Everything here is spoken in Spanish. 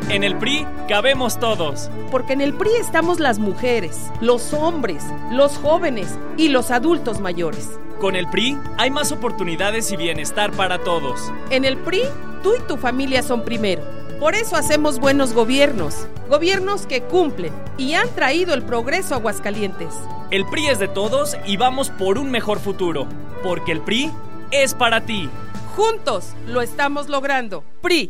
En el PRI cabemos todos. Porque en el PRI estamos las mujeres, los hombres, los jóvenes y los adultos mayores. Con el PRI hay más oportunidades y bienestar para todos. En el PRI, tú y tu familia son primero. Por eso hacemos buenos gobiernos. Gobiernos que cumplen y han traído el progreso a Aguascalientes. El PRI es de todos y vamos por un mejor futuro. Porque el PRI es para ti. Juntos lo estamos logrando. PRI.